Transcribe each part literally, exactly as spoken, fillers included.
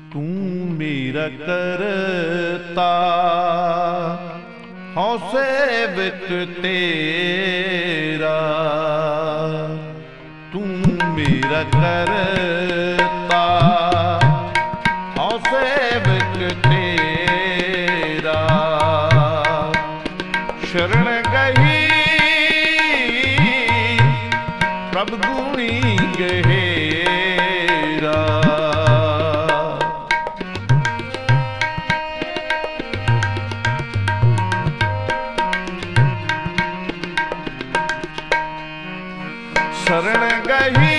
तू मेरा करता हौ सेवक तेरा, तू मेरा करता हौ सेवक तेरा। शरण गही प्रभु गुणी गहेरा। शरण गही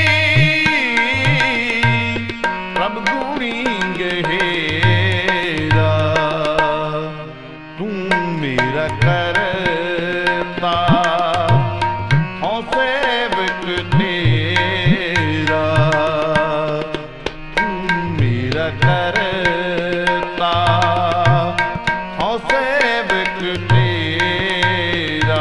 प्रभु गुणी गहेरा। तू मेरा करता हौ सेवक तेरा, तू मेरा करता हौ सेवक तेरा।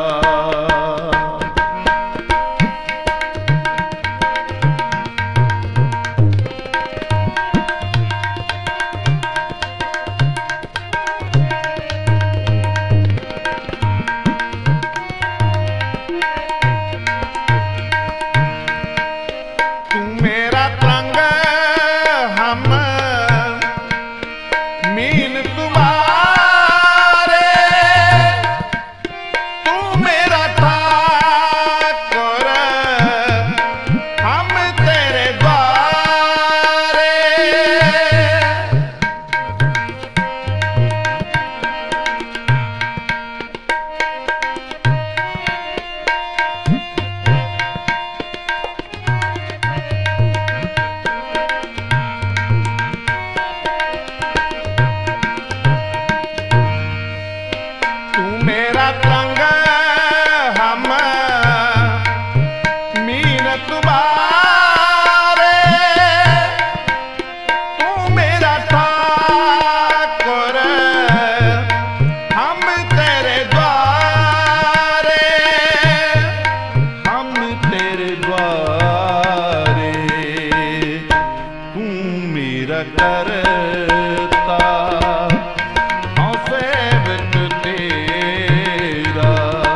करता हौ सेवक तेरा,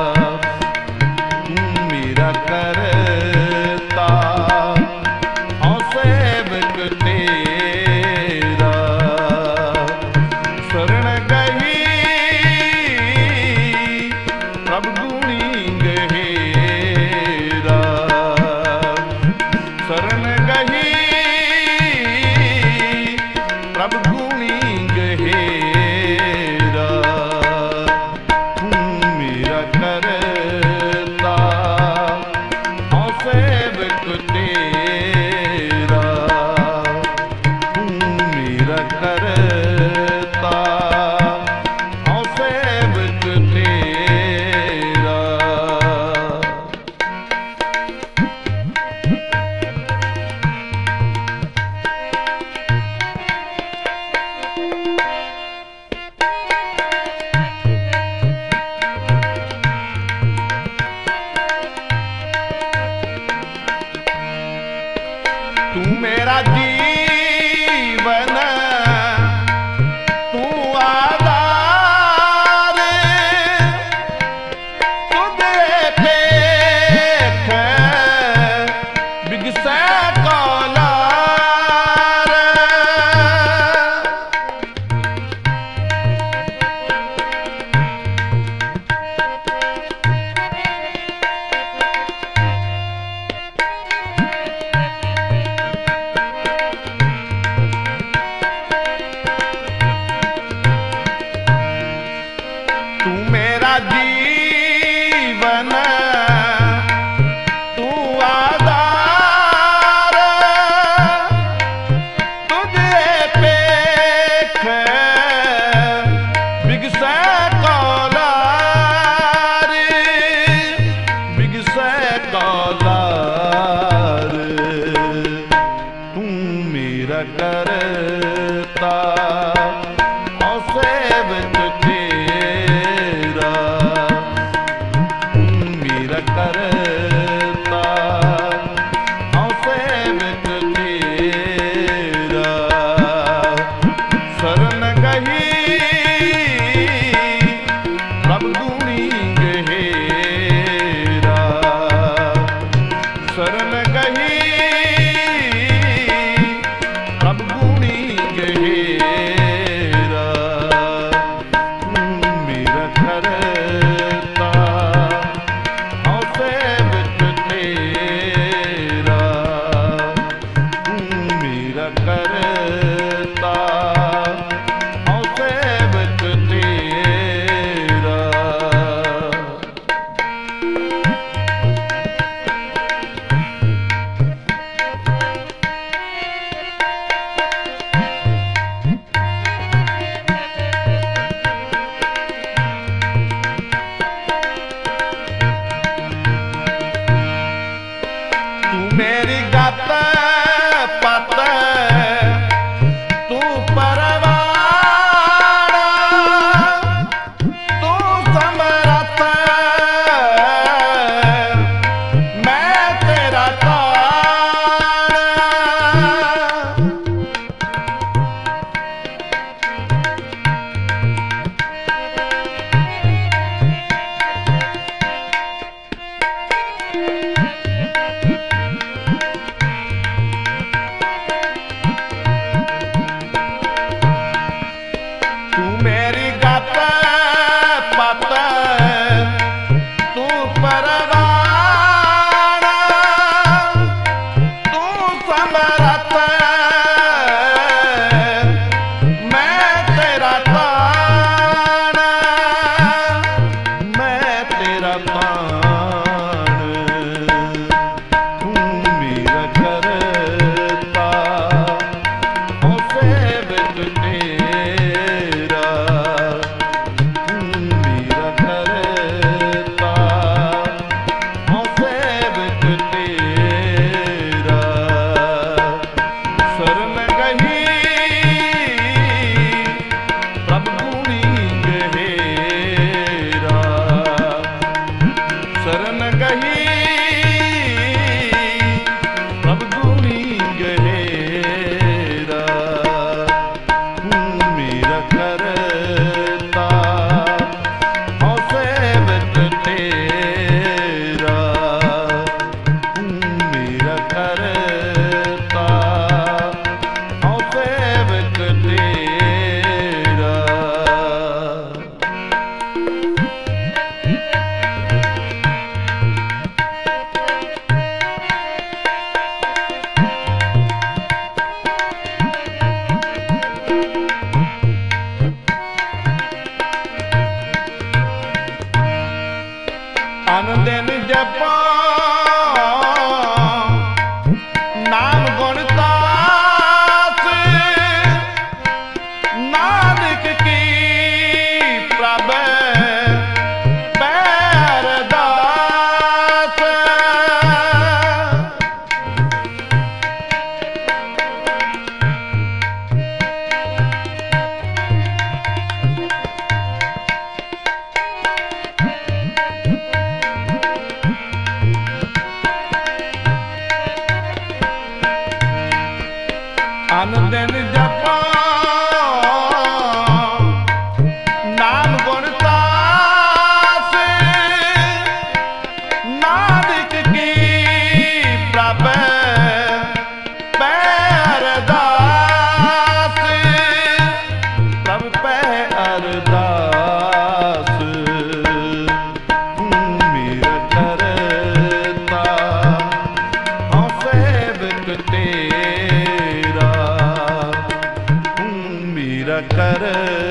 तू मेरा करता हौ सेवक तेरा। शरण गही प्रभु गुणी गहेरा। शरण गही प्रभु गुणी गहेरा। तू मेरा करता हौ सेवक तेरा, तू मेरा करता हौ सेवक तेरा। तू मेरा जीवन तू आधार, तुझे देख बिगसै कौलार। तू मेरा जीवन तू आधार, तुझे देख बिगसै कौलार, बिगसै कौलार। तू मेरा करता हौ सेवक तेरा, तू मेरा करता हौ सेवक तेरा। ਰਤ ਮੈਂ ਤੇਰਾ ਤਾਣ, ਮੈਂ ਤੇਰਾ ਤਾਣ, ਤੂੰ ਮੇਰਾ ਕਰਤਾ ਹੋ ਸੇਵਕ ਤੇਰਾ, ਤੂੰ ਮੇਰਾ ਕਰਤਾ ਹੋ ਸੇਵਕ ਤੇਰਾ। ਸ਼ਰਨ ਗਹੀ ਪ੍ਰਭ ਗੁਣੀ ਗਹਿਰਾ, ਸ਼ਰਨ ਗਹੀ ਪ੍ਰਭ ਗੁਣੀ ਗਹਿਰਾ, ਤੂੰ ਮੇਰਾ ਕਰਤਾ ਹੋ ਸੇਵਕ ਤੇਰਾ, ਤੂੰ ਮੇਰਾ ਕਰਤਾ ਹੋ ਸੇਵਕ ਤੇਰਾ। ਅਨ ਦਿਨ ਜਪਾਂ ਨਾਮ ਗੁਣ ਤਾਸ, ਨਾਨਕ ਕੀ ਪ੍ਰਭ ਬੈ ਅਰਦਾਸ। ਅਨ ਦਿਨ ਜਪਾਂ ਨਾਮ ਗੁਣ ਤਾਸ, ਨਾਨਕ ਕੀ ਪ੍ਰਭ ਪੈ ਅਰਦਾਸ, ਪ੍ਰਭ ਪੈ ਅਰਦਾਸ, ਤੂੰ ਮੇਰਾ ਕਰਤਾ ਹੋ ਸੇਵਕ ਤੇਰਾ, ਤੂੰ ਮੇਰਾ ਕਰ